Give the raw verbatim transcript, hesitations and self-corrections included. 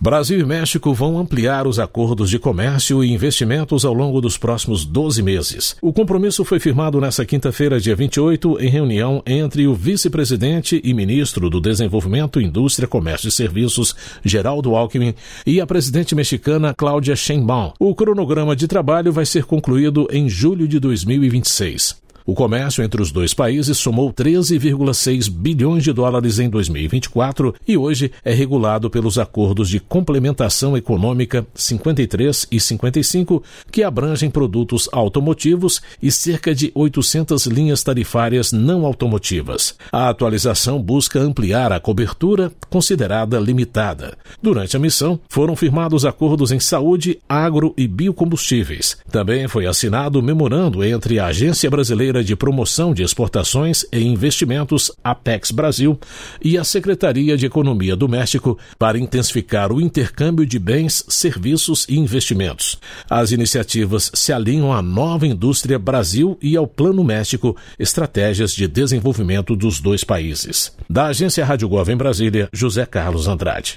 Brasil e México vão ampliar os acordos de comércio e investimentos ao longo dos próximos doze meses. O compromisso foi firmado nesta quinta-feira, dia vinte e oito, em reunião entre o vice-presidente e ministro do Desenvolvimento, Indústria, Comércio e Serviços, Geraldo Alckmin, e a presidente mexicana, Claudia Sheinbaum. O cronograma de trabalho vai ser concluído em julho de dois mil e vinte e seis. O comércio entre os dois países somou treze vírgula seis bilhões de dólares em dois mil e vinte e quatro e hoje é regulado pelos acordos de complementação econômica cinquenta e três e cinquenta e cinco, que abrangem produtos automotivos e cerca de oitocentas linhas tarifárias não automotivas. A atualização busca ampliar a cobertura considerada limitada. Durante a missão, foram firmados acordos em saúde, agro e biocombustíveis. Também foi assinado o memorando entre a Agência Brasileira de Promoção de Exportações e Investimentos, Apex Brasil, e a Secretaria de Economia do México para intensificar o intercâmbio de bens, serviços e investimentos. As iniciativas se alinham à nova indústria Brasil e ao Plano México, estratégias de desenvolvimento dos dois países. Da Agência Rádio Gov em Brasília, José Carlos Andrade.